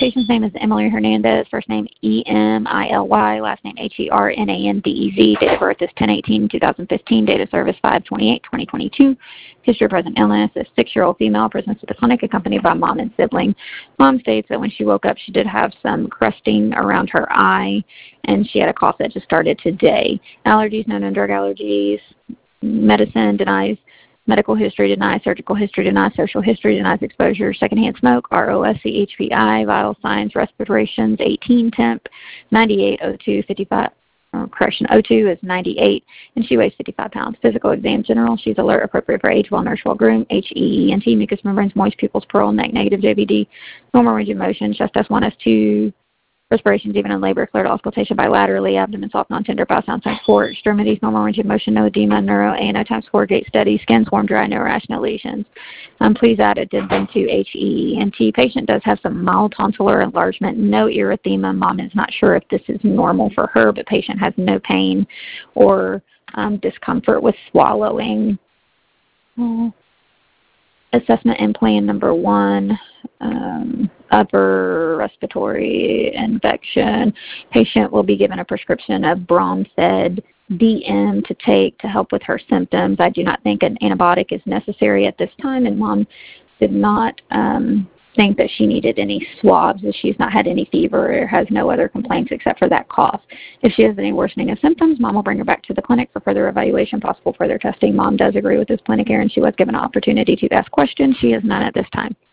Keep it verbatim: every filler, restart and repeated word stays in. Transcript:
Patient's name is Emily Hernandez, first name E M I L Y, last name H E R N A N D E Z. Date of birth is ten eighteen two thousand fifteen. Date of service five twenty-eight twenty twenty-two. History of present illness, a six-year-old female presents at the clinic accompanied by mom and sibling. Mom states that when she woke up, she did have some crusting around her eye, and she had a cough that just started today. Allergies, no known drug allergies. Medicine denies. Medical history denies. Surgical history denies. Social history denies exposure. Secondhand smoke. R O S C H P I. Vital signs. Respirations. eighteen temp. ninety-eight O two fifty-five. Uh, correction, O two is ninety-eight, and she weighs fifty-five pounds. Physical exam general. She's alert, appropriate for age, well nourished, well groomed. H E E N T. Mucous membranes, moist pupils, pearl, neck negative, J V D. Normal range of motion. Chest S one, S two. Respirations even in labor, cleared auscultation bilaterally, abdomen soft, non-tender, bowel sound times four, extremities, normal range of motion, no edema, neuro, A N O times four, gait steady, skin warm, dry, no rash, no lesions. Um, please add addendum to H E E N T. Patient does have some mild tonsillar enlargement, no erythema. Mom is not sure if this is normal for her, but patient has no pain or um, discomfort with swallowing. Uh, assessment and plan number one. Um, upper respiratory infection. Patient will be given a prescription of Bromfed D M to take to help with her symptoms. I do not think an antibiotic is necessary at this time, and mom did not um, think that she needed any swabs, as she's not had any fever or has no other complaints except for that cough. If she has any worsening of symptoms, mom will bring her back to the clinic for further evaluation, possible further testing. Mom does agree with this clinic here, and she was given an opportunity to ask questions. She has none at this time.